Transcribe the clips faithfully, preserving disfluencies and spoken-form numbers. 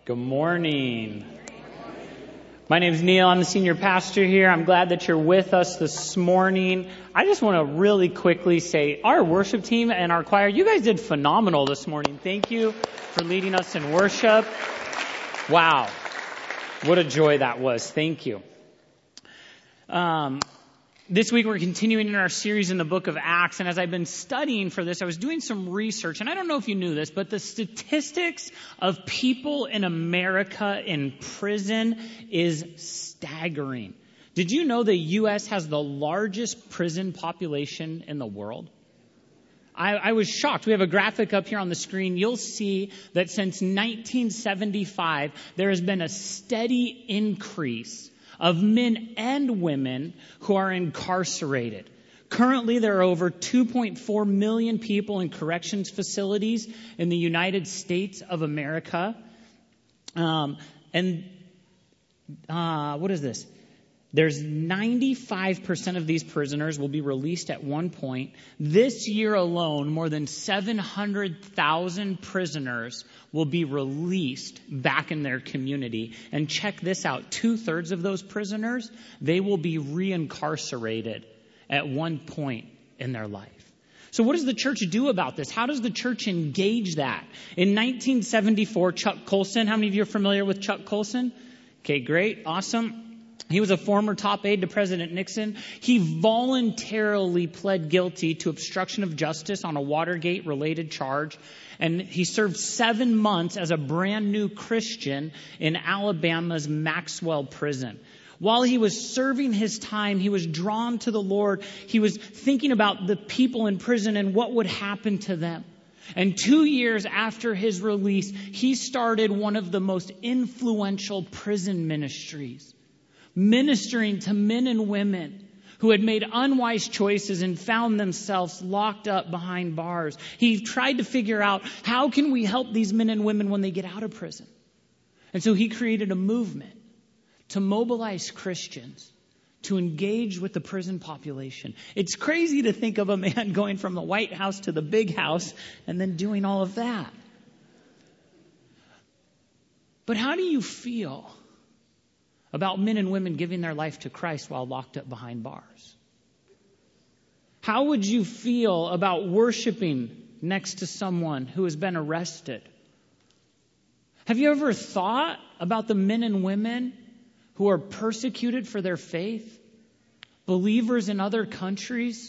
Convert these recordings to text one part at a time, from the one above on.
Good morning. My name is Neil. I'm the senior pastor here. I'm glad that you're with us this morning. I just want to really quickly say our worship team and our choir, you guys did phenomenal this morning. Thank you for leading us in worship. Wow. What a joy that was. Thank you. Um, This week we're continuing in our series in the book of Acts, and as I've been studying for this, I was doing some research, and I don't know if you knew this, but the statistics of people in America in prison is staggering. Did you know the U S has the largest prison population in the world? I, I was shocked. We have a graphic up here on the screen. You'll see that since nineteen seventy-five, there has been a steady increase of men and women who are incarcerated. Currently, there are over two point four million people in corrections facilities in the United States of America. Um, and uh, what is this? There's ninety-five percent of these prisoners will be released at one point. This year alone, more than seven hundred thousand prisoners will be released back in their community. And check this out. Two-thirds of those prisoners, they will be reincarcerated at one point in their life. So what does the church do about this? How does the church engage that? In nineteen seventy-four, Chuck Colson, how many of you are familiar with Chuck Colson? Okay, great, awesome. He was a former top aide to President Nixon. He voluntarily pled guilty to obstruction of justice on a Watergate-related charge, and he served seven months as a brand new Christian in Alabama's Maxwell prison. While he was serving his time, he was drawn to the Lord. He was thinking about the people in prison and what would happen to them. And two years after his release, he started one of the most influential prison ministries, ministering to men and women who had made unwise choices and found themselves locked up behind bars. He tried to figure out, how can we help these men and women when they get out of prison? And so he created a movement to mobilize Christians to engage with the prison population. It's crazy to think of a man going from the White House to the big house and then doing all of that. But how do you feel about men and women giving their life to Christ while locked up behind bars? How would you feel about worshiping next to someone who has been arrested? Have you ever thought about the men and women who are persecuted for their faith? Believers in other countries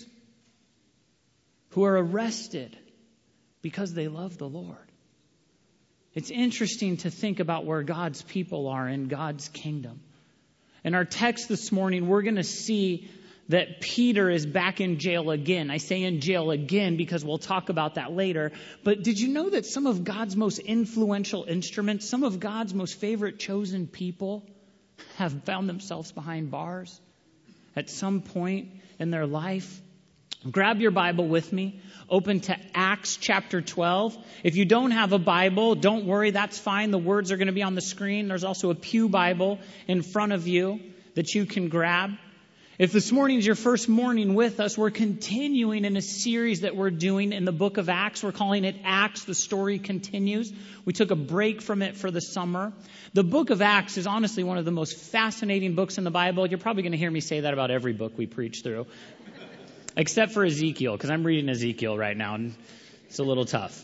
who are arrested because they love the Lord. It's interesting to think about where God's people are in God's kingdom. In our text this morning, we're going to see that Peter is back in jail again. I say in jail again because we'll talk about that later. But did you know that some of God's most influential instruments, some of God's most favorite chosen people have found themselves behind bars at some point in their life? Grab your Bible with me. Open to Acts chapter twelve. If you don't have a Bible, don't worry, that's fine. The words are going to be on the screen. There's also a pew Bible in front of you that you can grab. If this morning is your first morning with us, we're continuing in a series that we're doing in the book of Acts. We're calling it Acts, the Story Continues. We took a break from it for the summer. The book of Acts is honestly one of the most fascinating books in the Bible. You're probably going to hear me say that about every book we preach through. Except for Ezekiel, because I'm reading Ezekiel right now, and it's a little tough.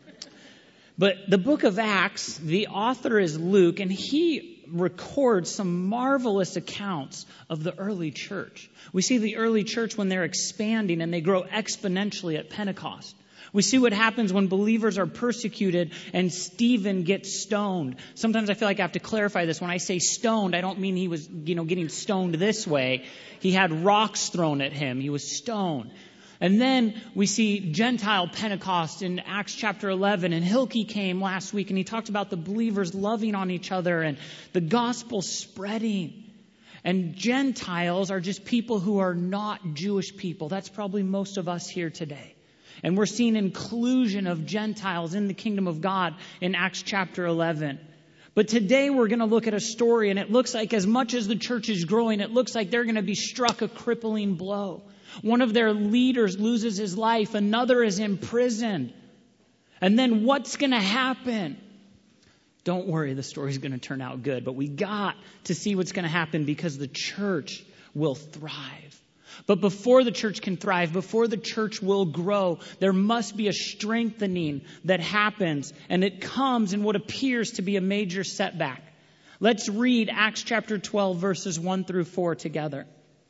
But the book of Acts, the author is Luke, and he records some marvelous accounts of the early church. We see the early church when they're expanding and they grow exponentially at Pentecost. We see what happens when believers are persecuted and Stephen gets stoned. Sometimes I feel like I have to clarify this. When I say stoned, I don't mean he was, you know, getting stoned this way. He had rocks thrown at him. He was stoned. And then we see Gentile Pentecost in Acts chapter eleven. And Hilke came last week and he talked about the believers loving on each other and the gospel spreading. And Gentiles are just people who are not Jewish people. That's probably most of us here today. And we're seeing inclusion of Gentiles in the kingdom of God in Acts chapter eleven. But today we're going to look at a story, and it looks like as much as the church is growing, it looks like they're going to be struck a crippling blow. One of their leaders loses his life. Another is imprisoned. And then what's going to happen? Don't worry, the story's going to turn out good. But we got to see what's going to happen because the church will thrive. But before the church can thrive, before the church will grow, there must be a strengthening that happens. And it comes in what appears to be a major setback. Let's read Acts chapter twelve, verses one through four together.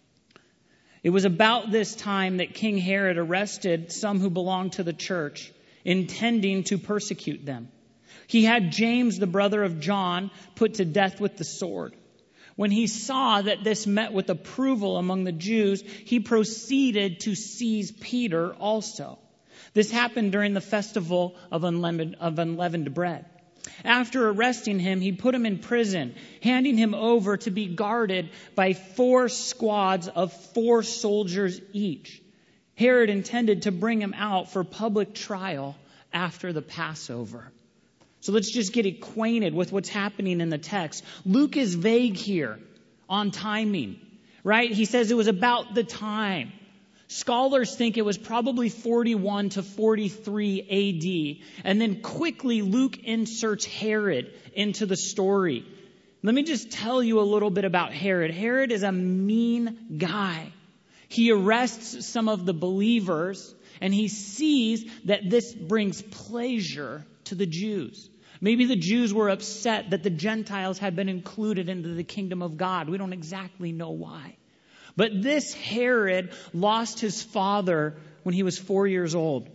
It was about this time that King Herod arrested some who belonged to the church, intending to persecute them. He had James, the brother of John, put to death with the sword. When he saw that this met with approval among the Jews, he proceeded to seize Peter also. This happened during the festival of unleavened, of unleavened bread. After arresting him, he put him in prison, handing him over to be guarded by four squads of four soldiers each. Herod intended to bring him out for public trial after the Passover. So let's just get acquainted with what's happening in the text. Luke is vague here on timing, right? He says it was about the time. Scholars think it was probably forty-one to forty-three A D. And then quickly Luke inserts Herod into the story. Let me just tell you a little bit about Herod. Herod is a mean guy. He arrests some of the believers and he sees that this brings pleasure to the Jews. Maybe the Jews were upset that the Gentiles had been included into the kingdom of God. We don't exactly know why. But this Herod lost his father when he was four years old.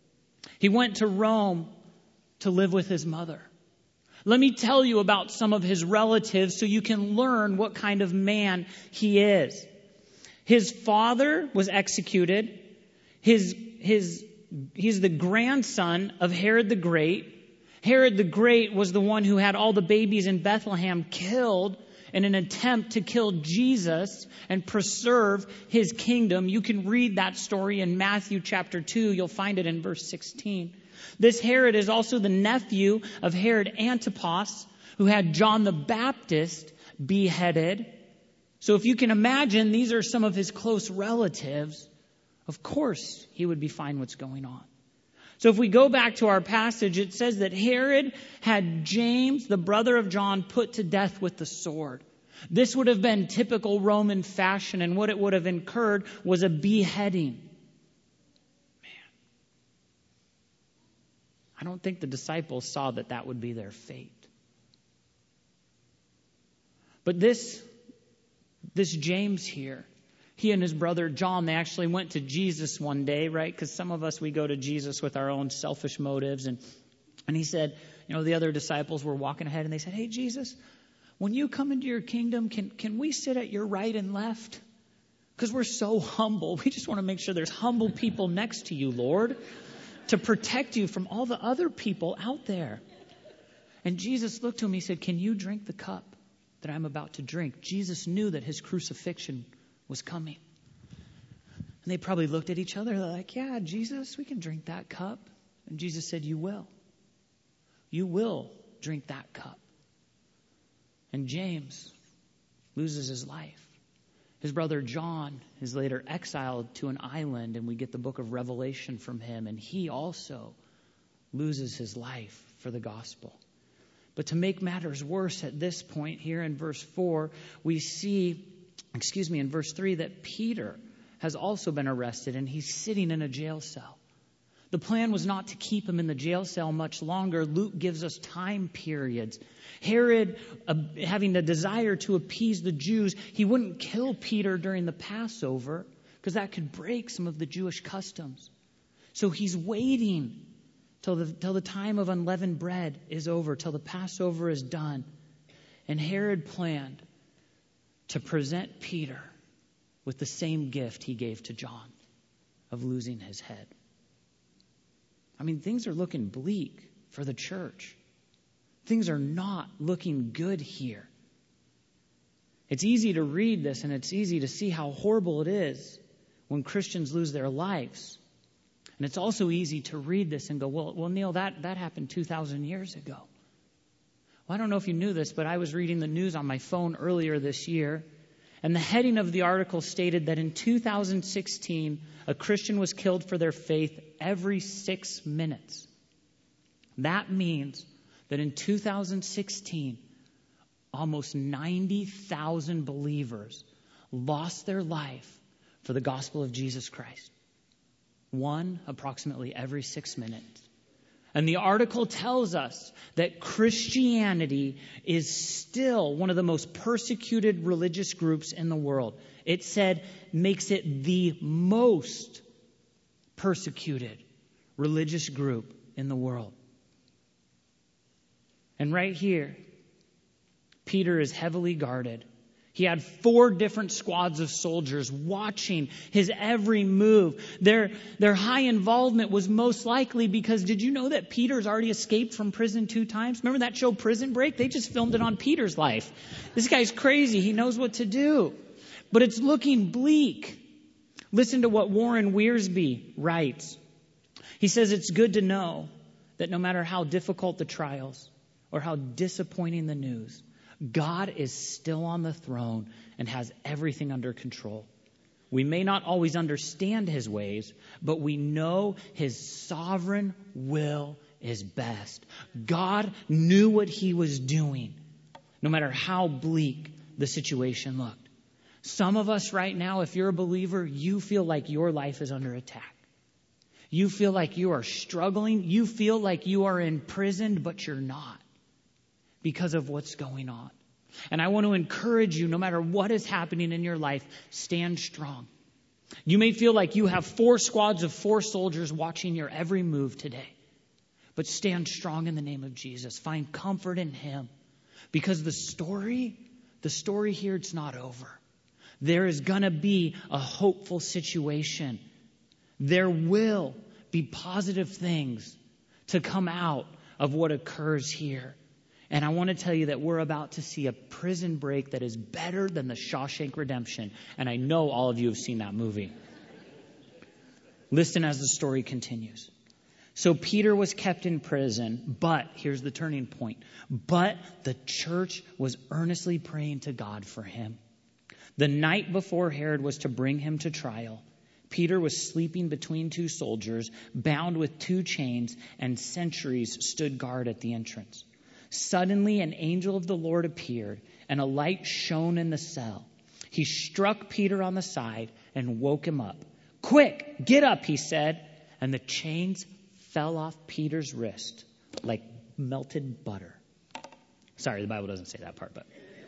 He went to Rome to live with his mother. Let me tell you about some of his relatives so you can learn what kind of man he is. His father was executed. His, his, he's the grandson of Herod the Great. Herod the Great was the one who had all the babies in Bethlehem killed in an attempt to kill Jesus and preserve his kingdom. You can read that story in Matthew chapter two. You'll find it in verse sixteen. This Herod is also the nephew of Herod Antipas, who had John the Baptist beheaded. So if you can imagine, these are some of his close relatives. Of course, he would be fine what's going on. So if we go back to our passage, it says that Herod had James, the brother of John, put to death with the sword. This would have been typical Roman fashion, and what it would have incurred was a beheading. Man, I don't think the disciples saw that that would be their fate. But this, this James here, he and his brother John, they actually went to Jesus one day, right? Because some of us, we go to Jesus with our own selfish motives. And, and he said, you know, the other disciples were walking ahead and they said, hey, Jesus, when you come into your kingdom, can, can we sit at your right and left? Because we're so humble. We just want to make sure there's humble people next to you, Lord, to protect you from all the other people out there. And Jesus looked to him. He said, can you drink the cup that I'm about to drink? Jesus knew that his crucifixion was coming. And they probably looked at each other. They're like, yeah, Jesus, we can drink that cup. And Jesus said, you will. You will drink that cup. And James loses his life. His brother John is later exiled to an island, and we get the book of Revelation from him. And he also loses his life for the gospel. But to make matters worse, at this point here in verse four, we see Excuse me, in verse three, that Peter has also been arrested and he's sitting in a jail cell. The plan was not to keep him in the jail cell much longer. Luke gives us time periods. Herod, uh, having the desire to appease the Jews, he wouldn't kill Peter during the Passover because that could break some of the Jewish customs. So he's waiting till the, till the time of unleavened bread is over, till the Passover is done. And Herod planned to present Peter with the same gift he gave to John of losing his head. I mean, things are looking bleak for the church. Things are not looking good here. It's easy to read this and it's easy to see how horrible it is when Christians lose their lives. And it's also easy to read this and go, well, well, Neil, that, that happened two thousand years ago. Well, I don't know if you knew this, but I was reading the news on my phone earlier this year, and the heading of the article stated that in two thousand sixteen, a Christian was killed for their faith every six minutes. That means that in two thousand sixteen, almost ninety thousand believers lost their life for the gospel of Jesus Christ. One approximately every six minutes. And the article tells us that Christianity is still one of the most persecuted religious groups in the world. It said makes it the most persecuted religious group in the world. And right here, Peter is heavily guarded. He had four different squads of soldiers watching his every move. Their, their high involvement was most likely because, did you know that Peter's already escaped from prison two times? Remember that show Prison Break? They just filmed it on Peter's life. This guy's crazy. He knows what to do. But it's looking bleak. Listen to what Warren Wiersbe writes. He says it's good to know that no matter how difficult the trials or how disappointing the news, God is still on the throne and has everything under control. We may not always understand his ways, but we know his sovereign will is best. God knew what he was doing, no matter how bleak the situation looked. Some of us right now, if you're a believer, you feel like your life is under attack. You feel like you are struggling. You feel like you are imprisoned, but you're not, because of what's going on. And I want to encourage you, no matter what is happening in your life, stand strong. You may feel like you have four squads of four soldiers watching your every move today. But stand strong in the name of Jesus. Find comfort in him. Because the story, the story here, it's not over. There is going to be a hopeful situation. There will be positive things to come out of what occurs here. And I want to tell you that we're about to see a prison break that is better than the Shawshank Redemption. And I know all of you have seen that movie. Listen as the story continues. So Peter was kept in prison, but here's the turning point. But the church was earnestly praying to God for him. The night before Herod was to bring him to trial, Peter was sleeping between two soldiers, bound with two chains, and sentries stood guard at the entrance. Suddenly an angel of the Lord appeared, and a light shone in the cell. He struck Peter on the side and woke him up. "Quick, get up," he said. And the chains fell off Peter's wrist like melted butter. Sorry, the Bible doesn't say that part, but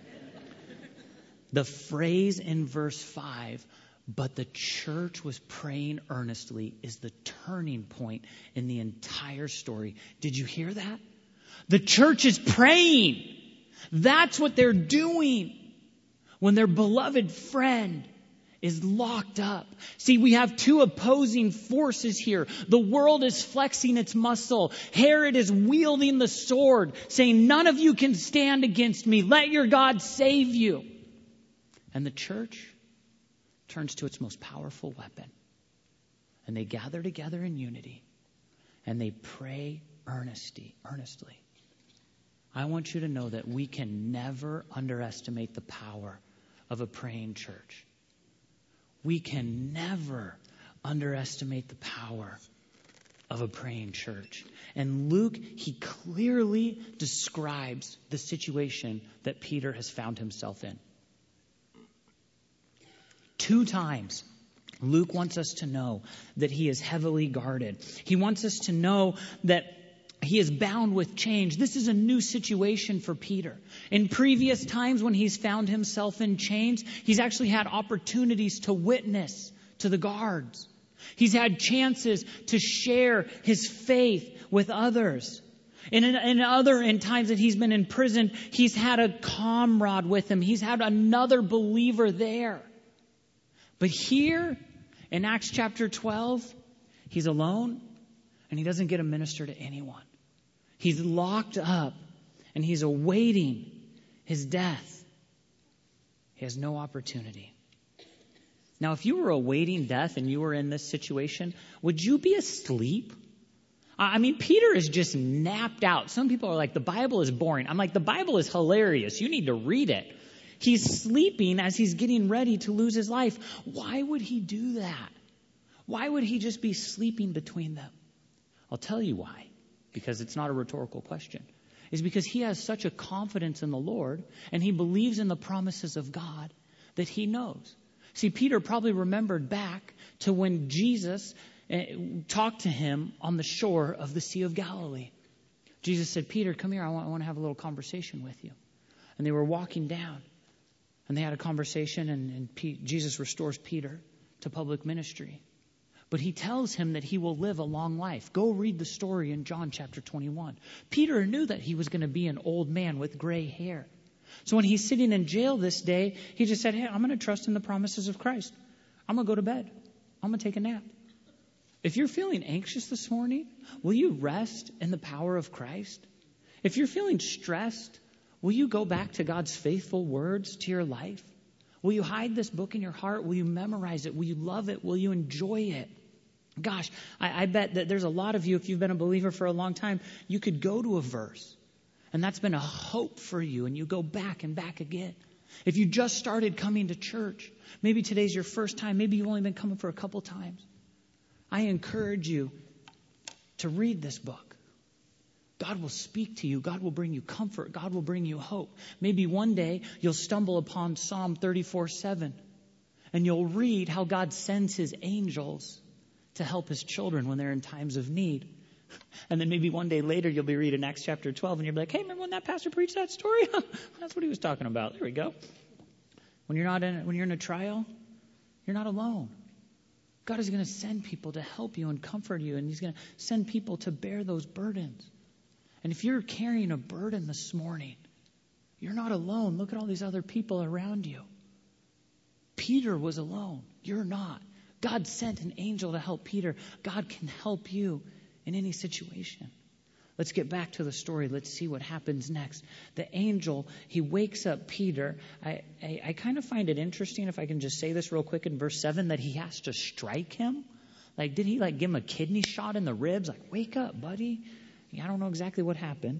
the phrase in verse five, "but the church was praying earnestly," is the turning point in the entire story. Did you hear that? The church is praying. That's what they're doing when their beloved friend is locked up. See, we have two opposing forces here. The world is flexing its muscle. Herod is wielding the sword, saying, "None of you can stand against me. Let your God save you." And the church turns to its most powerful weapon. And they gather together in unity. And they pray earnestly, earnestly. I want you to know that we can never underestimate the power of a praying church. We can never underestimate the power of a praying church. And Luke, he clearly describes the situation that Peter has found himself in. Two times, Luke wants us to know that he is heavily guarded. He wants us to know that he is bound with chains. This is a new situation for Peter. In previous times when he's found himself in chains, he's actually had opportunities to witness to the guards. He's had chances to share his faith with others. And in, in other in times that he's been in prison, he's had a comrade with him. He's had another believer there. But here in Acts chapter twelve, he's alone and he doesn't get to minister to anyone. He's locked up and he's awaiting his death. He has no opportunity. Now, if you were awaiting death and you were in this situation, would you be asleep? I mean, Peter is just napped out. Some people are like, the Bible is boring. I'm like, the Bible is hilarious. You need to read it. He's sleeping as he's getting ready to lose his life. Why would he do that? Why would he just be sleeping between them? I'll tell you why. Because it's not a rhetorical question. is because he has such a confidence in the Lord and he believes in the promises of God that he knows. See, Peter probably remembered back to when Jesus talked to him on the shore of the Sea of Galilee. Jesus said, Peter, come here. I want, I want to have a little conversation with you. And they were walking down and they had a conversation and, and P- Jesus restores Peter to public ministry. But he tells him that he will live a long life. Go read the story in John chapter twenty-one. Peter knew that he was going to be an old man with gray hair. So when he's sitting in jail this day, he just said, hey, I'm going to trust in the promises of Christ. I'm going to go to bed. I'm going to take a nap. If you're feeling anxious this morning, will you rest in the power of Christ? If you're feeling stressed, will you go back to God's faithful words to your life? Will you hide this book in your heart? Will you memorize it? Will you love it? Will you enjoy it? Gosh, I, I bet that there's a lot of you, if you've been a believer for a long time, you could go to a verse. And that's been a hope for you. And you go back and back again. If you just started coming to church, maybe today's your first time. Maybe you've only been coming for a couple times. I encourage you to read this book. God will speak to you. God will bring you comfort. God will bring you hope. Maybe one day you'll stumble upon Psalm thirty-four seven. And you'll read how God sends his angels to help his children when they're in times of need. And then maybe one day later, you'll be reading Acts chapter twelve and you'll be like, hey, remember when that pastor preached that story? That's what he was talking about. There we go. When you're not in, when you're in a trial, you're not alone. God is going to send people to help you and comfort you. And he's going to send people to bear those burdens. And if you're carrying a burden this morning, you're not alone. Look at all these other people around you. Peter was alone. You're not. God sent an angel to help Peter. God can help you in any situation. Let's get back to the story. Let's see what happens next. The angel, he wakes up Peter. I, I, I kind of find it interesting, if I can just say this real quick in verse seven, that he has to strike him. Like, did he like give him a kidney shot in the ribs? Like, wake up, buddy. I don't know exactly what happened.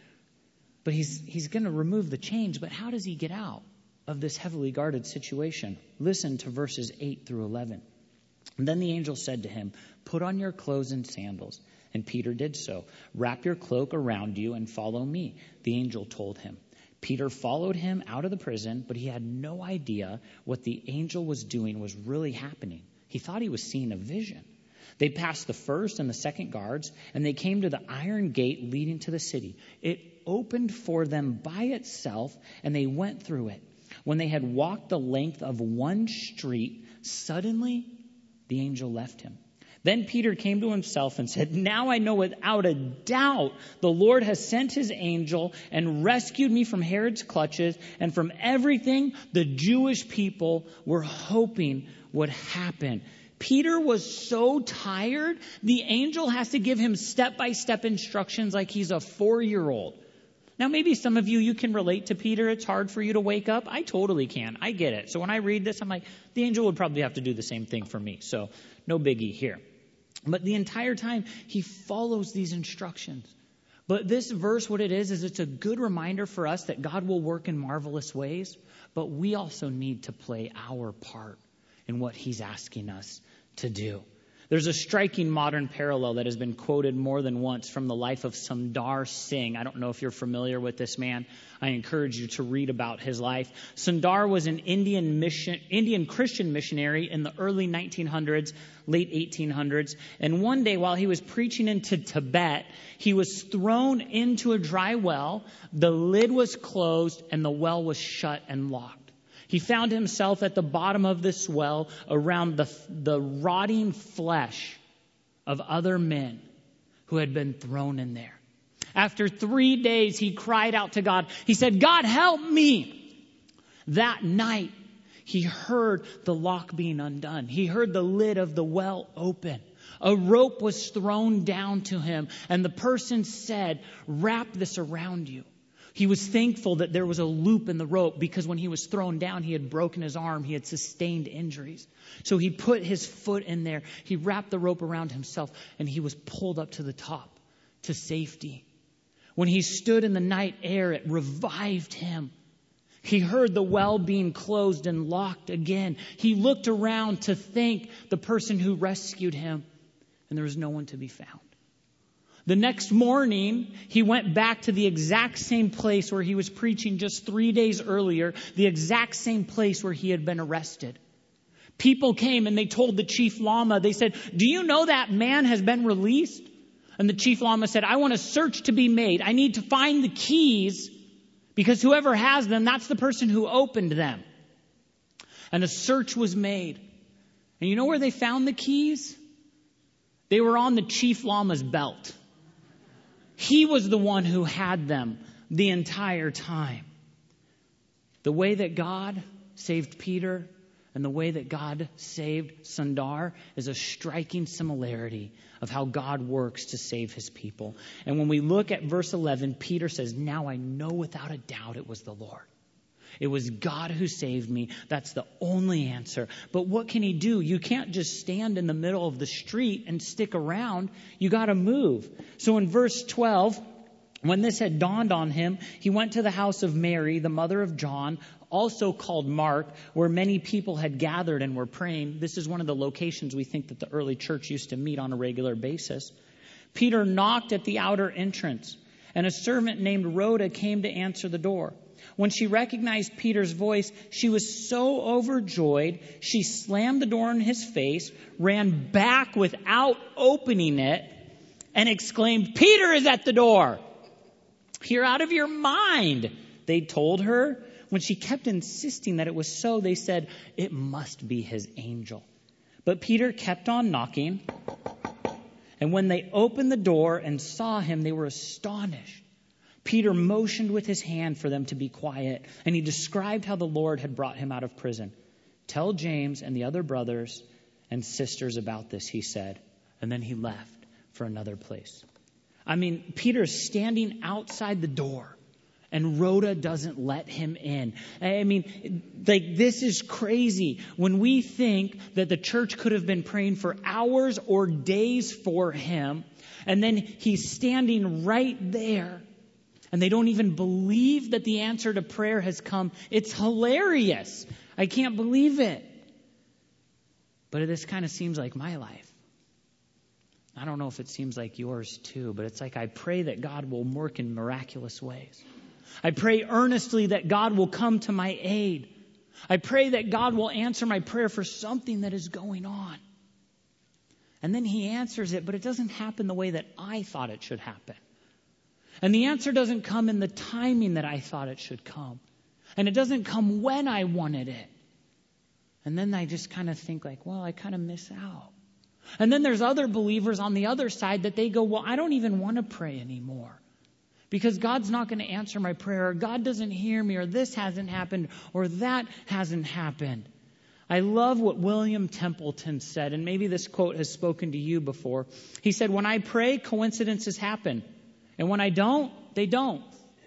But he's he's going to remove the chains. But how does he get out of this heavily guarded situation? Listen to verses eight through eleven. And then the angel said to him, put on your clothes and sandals. And Peter did so. Wrap your cloak around you and follow me, the angel told him. Peter followed him out of the prison, but he had no idea what the angel was doing was really happening. He thought he was seeing a vision. They passed the first and the second guards, and they came to the iron gate leading to the city. It opened for them by itself, and they went through it. When they had walked the length of one street, suddenly the angel left him. Then Peter came to himself and said, now I know without a doubt the Lord has sent his angel and rescued me from Herod's clutches and from everything the Jewish people were hoping would happen. Peter was so tired, the angel has to give him step-by-step instructions like he's a four-year-old. Now, maybe some of you, you can relate to Peter. It's hard for you to wake up. I totally can. I get it. So when I read this, I'm like, the angel would probably have to do the same thing for me. So no biggie here. But the entire time, he follows these instructions. But this verse, what it is, is it's a good reminder for us that God will work in marvelous ways. But we also need to play our part in what he's asking us to do. There's a striking modern parallel that has been quoted more than once from the life of Sundar Singh. I don't know if you're familiar with this man. I encourage you to read about his life. Sundar was an Indian mission, Indian Christian missionary in the early nineteen hundreds, late eighteen hundreds. And one day while he was preaching into Tibet, he was thrown into a dry well. The lid was closed and the well was shut and locked. He found himself at the bottom of this well around the, the rotting flesh of other men who had been thrown in there. After three days, he cried out to God. He said, God, help me. That night, he heard the lock being undone. He heard the lid of the well open. A rope was thrown down to him, and the person said, wrap this around you. He was thankful that there was a loop in the rope because when he was thrown down, he had broken his arm. He had sustained injuries. So he put his foot in there. He wrapped the rope around himself and he was pulled up to the top to safety. When he stood in the night air, it revived him. He heard the well being closed and locked again. He looked around to thank the person who rescued him, and there was no one to be found. The next morning, he went back to the exact same place where he was preaching just three days earlier, the exact same place where he had been arrested. People came and they told the chief lama, they said, "Do you know that man has been released?" And the chief lama said, "I want a search to be made. I need to find the keys because whoever has them, that's the person who opened them." And a search was made. And you know where they found the keys? They were on the chief lama's belt. He was the one who had them the entire time. The way that God saved Peter and the way that God saved Sundar is a striking similarity of how God works to save his people. And when we look at verse eleven, Peter says, "Now I know without a doubt it was the Lord. It was God who saved me. That's the only answer." But what can he do? You can't just stand in the middle of the street and stick around. You got to move. So in verse twelve, when this had dawned on him, he went to the house of Mary, the mother of John, also called Mark, where many people had gathered and were praying. This is one of the locations we think that the early church used to meet on a regular basis. Peter knocked at the outer entrance, and a servant named Rhoda came to answer the door. When she recognized Peter's voice, she was so overjoyed, she slammed the door in his face, ran back without opening it, and exclaimed, "Peter is at the door." "You're out of your mind," they told her. When she kept insisting that it was so, they said, "It must be his angel." But Peter kept on knocking. And when they opened the door and saw him, they were astonished. Peter motioned with his hand for them to be quiet, and he described how the Lord had brought him out of prison. "Tell James and the other brothers and sisters about this," he said. And then he left for another place. I mean, Peter's standing outside the door, and Rhoda doesn't let him in. I mean, like, this is crazy. When we think that the church could have been praying for hours or days for him, and then he's standing right there, and they don't even believe that the answer to prayer has come. It's hilarious. I can't believe it. But this kind of seems like my life. I don't know if it seems like yours too, but it's like I pray that God will work in miraculous ways. I pray earnestly that God will come to my aid. I pray that God will answer my prayer for something that is going on. And then he answers it, but it doesn't happen the way that I thought it should happen. And the answer doesn't come in the timing that I thought it should come. And it doesn't come when I wanted it. And then I just kind of think like, well, I kind of miss out. And then there's other believers on the other side that they go, well, I don't even want to pray anymore. Because God's not going to answer my prayer, or God doesn't hear me, or this hasn't happened, or that hasn't happened. I love what William Templeton said, and maybe this quote has spoken to you before. He said, "When I pray, coincidences happen. And when I don't, they don't."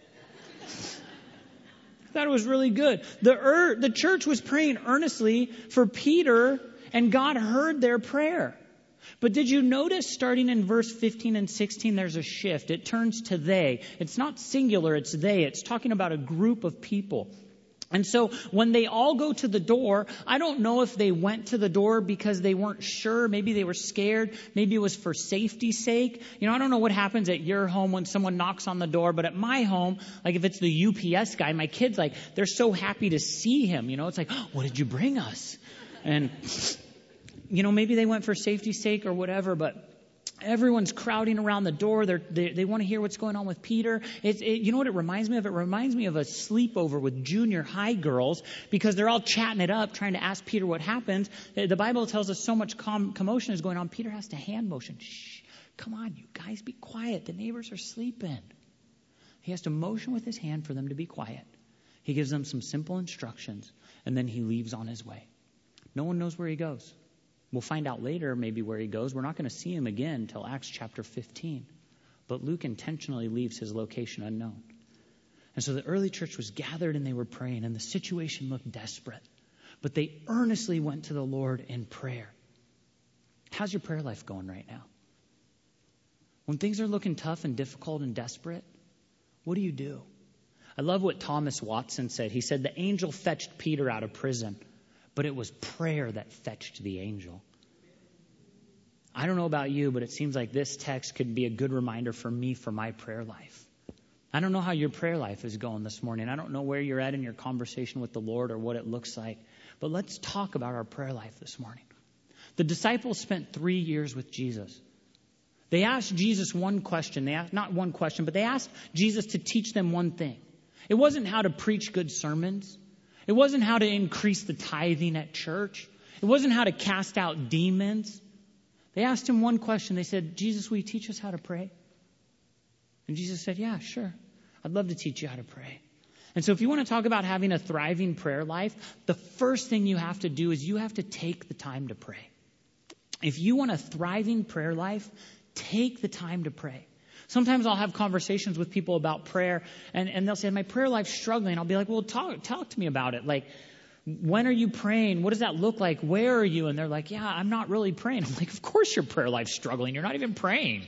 I thought it was really good. The, er, the church was praying earnestly for Peter, and God heard their prayer. But did you notice starting in verse fifteen and sixteen, there's a shift. It turns to they. It's not singular, it's they. It's talking about a group of people. And so when they all go to the door, I don't know if they went to the door because they weren't sure. Maybe they were scared. Maybe it was for safety's sake. You know, I don't know what happens at your home when someone knocks on the door, but at my home, like if it's the U P S guy, my kids, like, they're so happy to see him. You know, it's like, oh, what did you bring us? And, you know, maybe they went for safety's sake or whatever, but everyone's crowding around the door. They're, they they want to hear what's going on with Peter. It, it, you know what it reminds me of? It reminds me of a sleepover with junior high girls because they're all chatting it up, trying to ask Peter what happened. The, the Bible tells us so much com- commotion is going on. Peter has to hand motion. Shh, come on, you guys, be quiet. The neighbors are sleeping. He has to motion with his hand for them to be quiet. He gives them some simple instructions, and then he leaves on his way. No one knows where he goes. We'll find out later maybe where he goes. We're not going to see him again until Acts chapter fifteen. But Luke intentionally leaves his location unknown. And so the early church was gathered and they were praying, and the situation looked desperate. But they earnestly went to the Lord in prayer. How's your prayer life going right now? When things are looking tough and difficult and desperate, what do you do? I love what Thomas Watson said. He said the angel fetched Peter out of prison, but it was prayer that fetched the angel. I don't know about you, but it seems like this text could be a good reminder for me for my prayer life. I don't know how your prayer life is going this morning. I don't know where you're at in your conversation with the Lord or what it looks like. But let's talk about our prayer life this morning. The disciples spent three years with Jesus. They asked Jesus one question. They asked, not one question, but they asked Jesus to teach them one thing. It wasn't how to preach good sermons. It wasn't how to increase the tithing at church. It wasn't how to cast out demons. They asked him one question. They said, Jesus, will you teach us how to pray? And Jesus said, yeah, sure. I'd love to teach you how to pray. And so if you want to talk about having a thriving prayer life, the first thing you have to do is you have to take the time to pray. If you want a thriving prayer life, take the time to pray. Sometimes I'll have conversations with people about prayer, and, and they'll say, my prayer life's struggling. I'll be like, well, talk, talk to me about it. Like, when are you praying? What does that look like? Where are you? And they're like, yeah, I'm not really praying. I'm like, of course your prayer life's struggling. You're not even praying.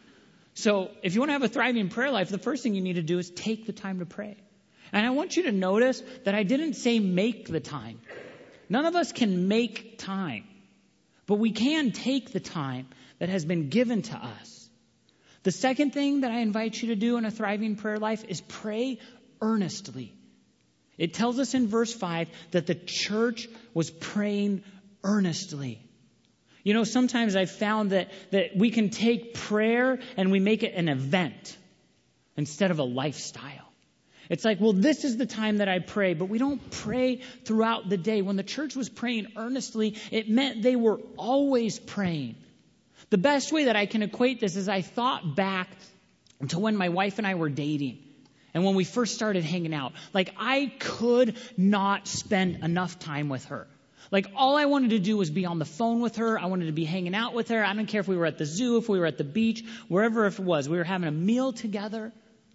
So if you want to have a thriving prayer life, the first thing you need to do is take the time to pray. And I want you to notice that I didn't say make the time. None of us can make time. But we can take the time that has been given to us. The second thing that I invite you to do in a thriving prayer life is pray earnestly. It tells us in verse five that the church was praying earnestly. You know, sometimes I've found that, that we can take prayer and we make it an event instead of a lifestyle. It's like, well, this is the time that I pray, but we don't pray throughout the day. When the church was praying earnestly, it meant they were always praying. The best way that I can equate this is I thought back to when my wife and I were dating. And when we first started hanging out, like I could not spend enough time with her. Like all I wanted to do was be on the phone with her. I wanted to be hanging out with her. I don't care if we were at the zoo, if we were at the beach, wherever it was. We were having a meal together.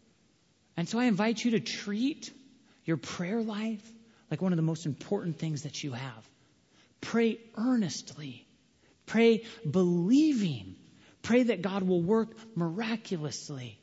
And so I invite you to treat your prayer life like one of the most important things that you have. Pray earnestly. Pray believing. Pray that God will work miraculously.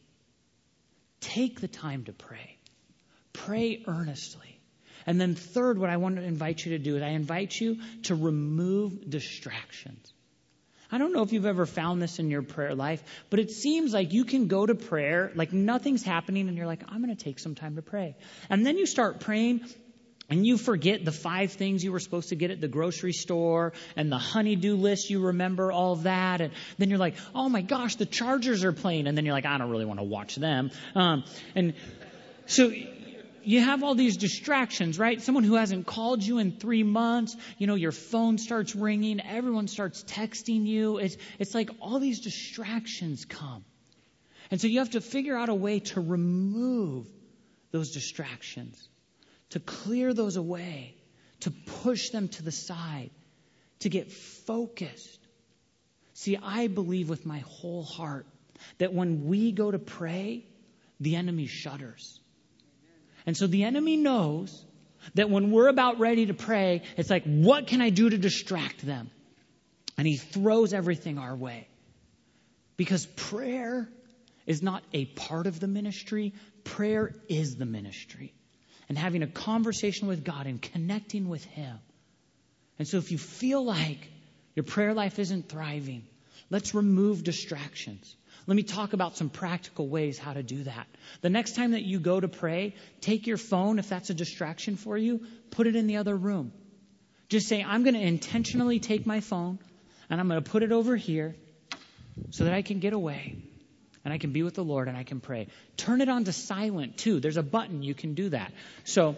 Take the time to pray. Pray earnestly. And then third, what I want to invite you to do is I invite you to remove distractions. I don't know if you've ever found this in your prayer life, but it seems like you can go to prayer, like nothing's happening, and you're like, I'm going to take some time to pray. And then you start praying, and you forget the five things you were supposed to get at the grocery store, and the honey-do list, you remember all that. And then you're like, oh my gosh, the Chargers are playing. And then you're like, I don't really want to watch them. Um, and so you have all these distractions, right? Someone who hasn't called you in three months, you know, your phone starts ringing, everyone starts texting you. It's, it's like all these distractions come. And so you have to figure out a way to remove those distractions, to clear those away, to push them to the side, to get focused. See, I believe with my whole heart that when we go to pray, the enemy shudders. And so the enemy knows that when we're about ready to pray, it's like, what can I do to distract them? And he throws everything our way. Because prayer is not a part of the ministry. Prayer is the ministry. And having a conversation with God and connecting with him. And so if you feel like your prayer life isn't thriving, let's remove distractions. Let me talk about some practical ways how to do that. The next time that you go to pray, take your phone, if that's a distraction for you, put it in the other room. Just say, I'm going to intentionally take my phone and I'm going to put it over here so that I can get away and I can be with the Lord and I can pray. Turn it on to silent too. There's a button you can do that. So,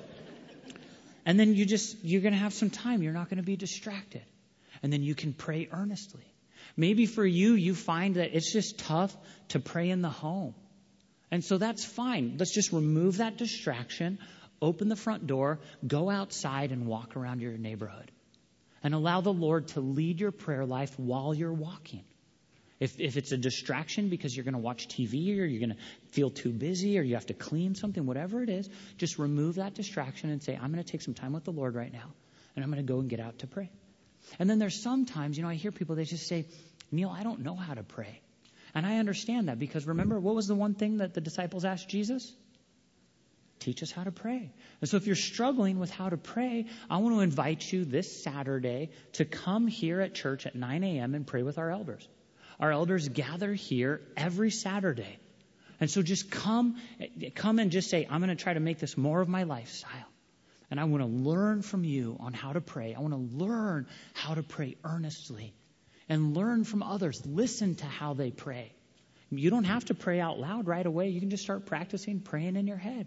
and then you just, you're going to have some time. You're not going to be distracted. And then you can pray earnestly. Maybe for you, you find that it's just tough to pray in the home. And so that's fine. Let's just remove that distraction, open the front door, go outside and walk around your neighborhood. And allow the Lord to lead your prayer life while you're walking. If, if it's a distraction because you're going to watch T V or you're going to feel too busy or you have to clean something, whatever it is, just remove that distraction and say, I'm going to take some time with the Lord right now. And I'm going to go and get out to pray. And then there's sometimes, you know, I hear people, they just say, Neil, I don't know how to pray. And I understand that because remember, what was the one thing that the disciples asked Jesus? teach us how to pray. And so if you're struggling with how to pray, I want to invite you this Saturday to come here at church at nine a.m. and pray with our elders. Our elders gather here every Saturday. And so just come, come and just say, I'm going to try to make this more of my lifestyle. And I want to learn from you on how to pray. I want to learn how to pray earnestly and learn from others. Listen to how they pray. You don't have to pray out loud right away. You can just start practicing praying in your head.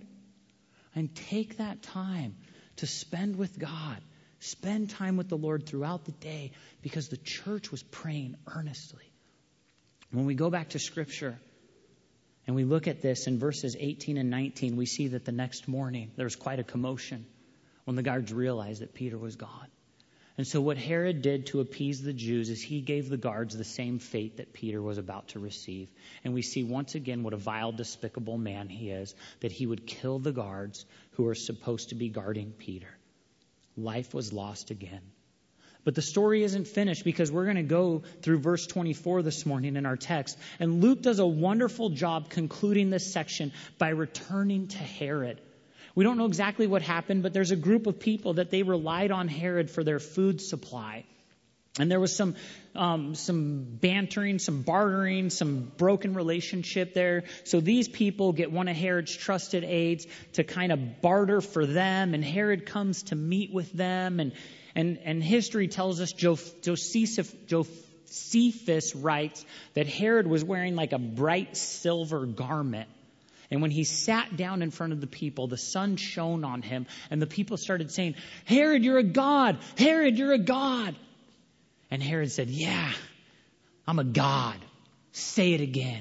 And take that time to spend with God. Spend time with the Lord throughout the day because the church was praying earnestly. When we go back to Scripture and we look at this in verses eighteen and nineteen, we see that the next morning there was quite a commotion when the guards realized that Peter was gone. And so what Herod did to appease the Jews is he gave the guards the same fate that Peter was about to receive. And we see once again what a vile, despicable man he is, that he would kill the guards who are supposed to be guarding Peter. Life was lost again. But the story isn't finished because we're going to go through verse twenty-four this morning in our text. And Luke does a wonderful job concluding this section by returning to Herod. We don't know exactly what happened, but there's a group of people that they relied on Herod for their food supply. And there was some um, some bantering, some bartering, some broken relationship there. So these people get one of Herod's trusted aides to kind of barter for them. And Herod comes to meet with them. And and, and history tells us Josephus, Josephus writes that Herod was wearing like a bright silver garment. And when he sat down in front of the people, the sun shone on him. And the people started saying, Herod, you're a god. Herod, you're a god. And Herod said, yeah, I'm a god. Say it again.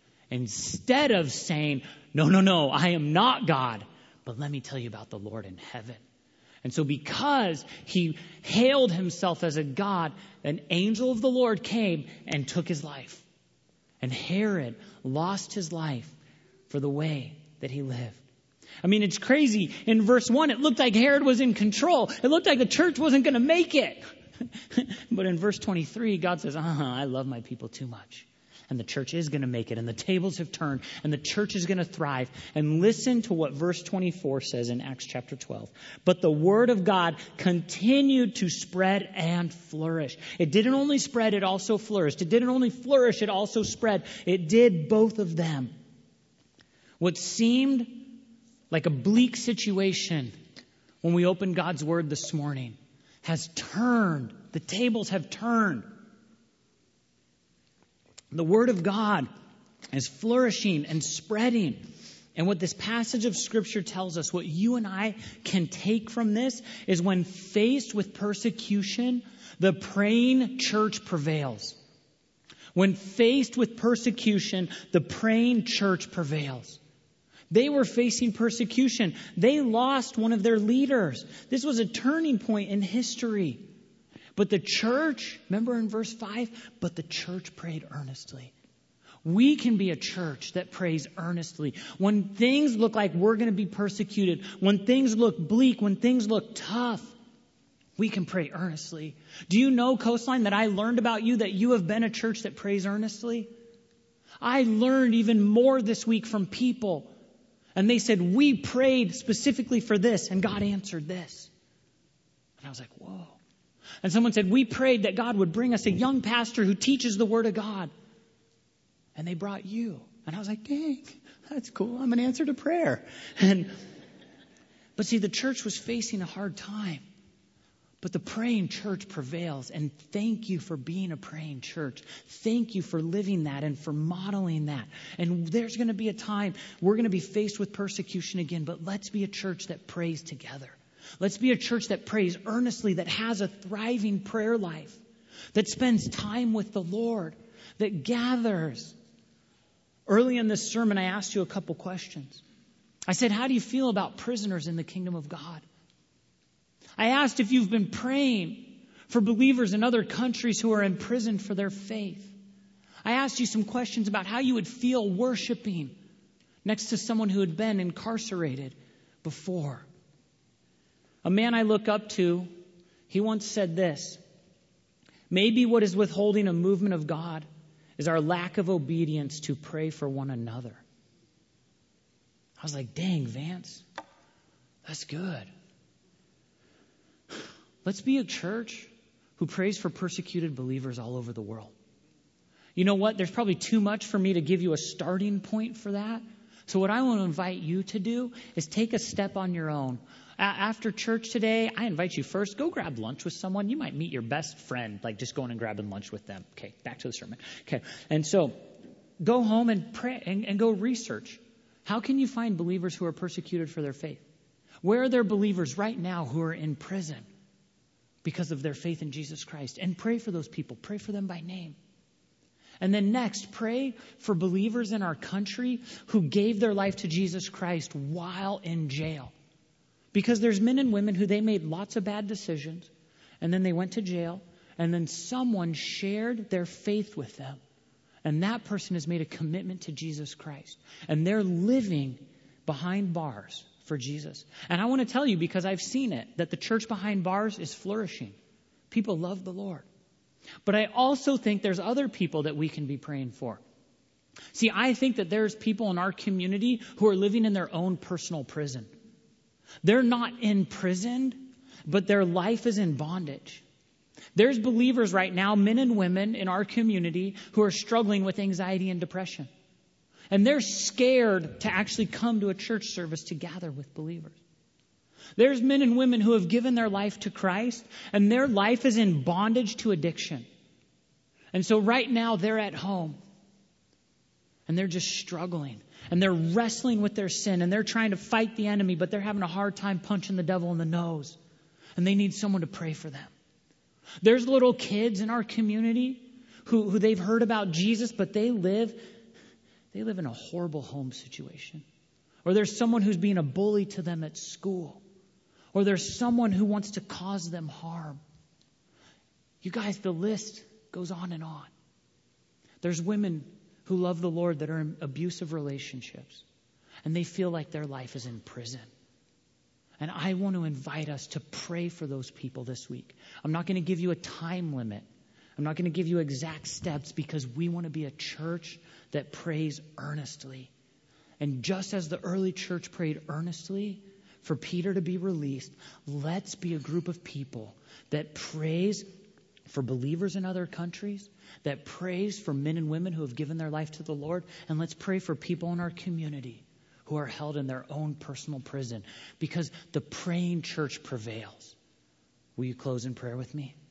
Instead of saying, no, no, no, I am not God. But let me tell you about the Lord in heaven. And so because he hailed himself as a god, an angel of the Lord came and took his life. And Herod lost his life for the way that he lived. I mean, it's crazy. In verse one, it looked like Herod was in control. It looked like the church wasn't going to make it. But in verse twenty-three, God says, uh-huh, I love my people too much. And the church is going to make it. And the tables have turned. And the church is going to thrive. And listen to what verse twenty-four says in Acts chapter twelve. But the word of God continued to spread and flourish. It didn't only spread, it also flourished. It didn't only flourish, it also spread. It did both of them. What seemed like a bleak situation when we opened God's word this morning has turned. The tables have turned. The word of God is flourishing and spreading. And what this passage of Scripture tells us, what you and I can take from this, is when faced with persecution, the praying church prevails. When faced with persecution, the praying church prevails. They were facing persecution. They lost one of their leaders. This was a turning point in history. But the church, remember in verse five, but the church prayed earnestly. We can be a church that prays earnestly. When things look like we're going to be persecuted, when things look bleak, when things look tough, we can pray earnestly. Do you know, Coastline, that I learned about you that you have been a church that prays earnestly? I learned even more this week from people. And they said, we prayed specifically for this, and God answered this. And I was like, whoa. And someone said, we prayed that God would bring us a young pastor who teaches the Word of God. And they brought you. And I was like, dang, that's cool. I'm an answer to prayer. And but see, the church was facing a hard time. But the praying church prevails. And thank you for being a praying church. Thank you for living that and for modeling that. And there's going to be a time we're going to be faced with persecution again. But let's be a church that prays together. Let's be a church that prays earnestly, that has a thriving prayer life, that spends time with the Lord, that gathers. Early in this sermon, I asked you a couple questions. I said, how do you feel about prisoners in the kingdom of God? I asked if you've been praying for believers in other countries who are imprisoned for their faith. I asked you some questions about how you would feel worshiping next to someone who had been incarcerated before. A man I look up to, he once said this: maybe what is withholding a movement of God is our lack of obedience to pray for one another. I was like, dang, Vance, That's good. Let's be a church who prays for persecuted believers all over the world. You know what? There's probably too much for me to give you a starting point for that. So what I want to invite you to do is take a step on your own. A- after church today, I invite you first, go grab lunch with someone. You might meet your best friend, like just going and grabbing lunch with them. Okay, back to the sermon. Okay, and so go home and pray and, and go research. How can you find believers who are persecuted for their faith? Where are there believers right now who are in prison because of their faith in Jesus Christ? And pray for those people. Pray for them by name. And then next, pray for believers in our country who gave their life to Jesus Christ while in jail. Because there's men and women who they made lots of bad decisions, and then they went to jail, and then someone shared their faith with them. And that person has made a commitment to Jesus Christ. And they're living behind bars for Jesus. And I want to tell you, because I've seen it, that the church behind bars is flourishing. People love the Lord. But I also think there's other people that we can be praying for. See, I think that there's people in our community who are living in their own personal prison. They're not imprisoned, but their life is in bondage. There's believers right now, men and women in our community, who are struggling with anxiety and depression. And they're scared to actually come to a church service to gather with believers. There's men and women who have given their life to Christ, and their life is in bondage to addiction. And so right now they're at home, and they're just struggling, and they're wrestling with their sin, and they're trying to fight the enemy, but they're having a hard time punching the devil in the nose, and they need someone to pray for them. There's little kids in our community who, who they've heard about Jesus, but they live, they live in a horrible home situation. Or there's someone who's being a bully to them at school. Or there's someone who wants to cause them harm. You guys, the list goes on and on. There's women who love the Lord that are in abusive relationships, and they feel like their life is in prison. And I want to invite us to pray for those people this week. I'm not going to give you a time limit. I'm not going to give you exact steps, because we want to be a church that prays earnestly. And just as the early church prayed earnestly for Peter to be released, let's be a group of people that prays for believers in other countries, that prays for men and women who have given their life to the Lord, and let's pray for people in our community who are held in their own personal prison, because the praying church prevails. Will you close in prayer with me?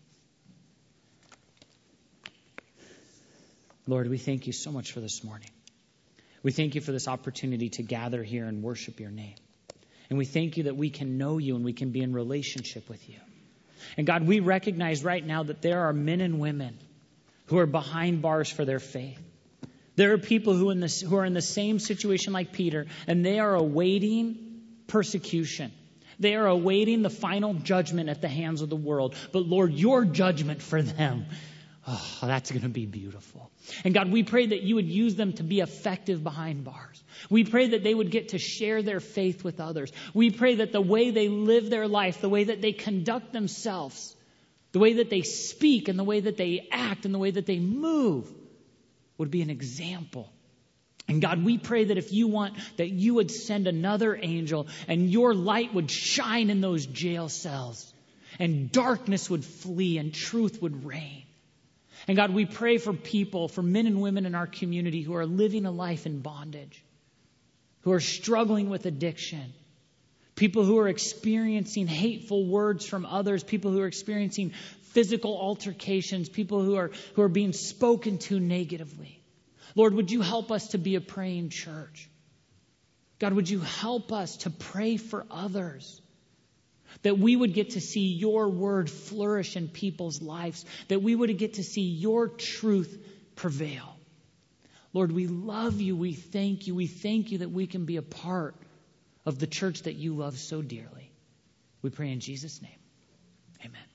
Lord, we thank you so much for this morning. We thank you for this opportunity to gather here and worship your name. And we thank you that we can know you and we can be in relationship with you. And God, we recognize right now that there are men and women who are behind bars for their faith. There are people who, in this, who are in the same situation like Peter, and they are awaiting persecution. They are awaiting the final judgment at the hands of the world. But Lord, your judgment for them, oh, that's going to be beautiful. And God, we pray that you would use them to be effective behind bars. We pray that they would get to share their faith with others. We pray that the way they live their life, the way that they conduct themselves, the way that they speak and the way that they act and the way that they move would be an example. And God, we pray that if you want, that you would send another angel and your light would shine in those jail cells and darkness would flee and truth would reign. And God, we pray for people, for men and women in our community who are living a life in bondage, who are struggling with addiction, people who are experiencing hateful words from others, people who are experiencing physical altercations, people who are, who are being spoken to negatively. Lord, would you help us to be a praying church? God, would you help us to pray for others? That we would get to see your word flourish in people's lives. That we would get to see your truth prevail. Lord, we love you. We thank you. We thank you that we can be a part of the church that you love so dearly. We pray in Jesus' name. Amen.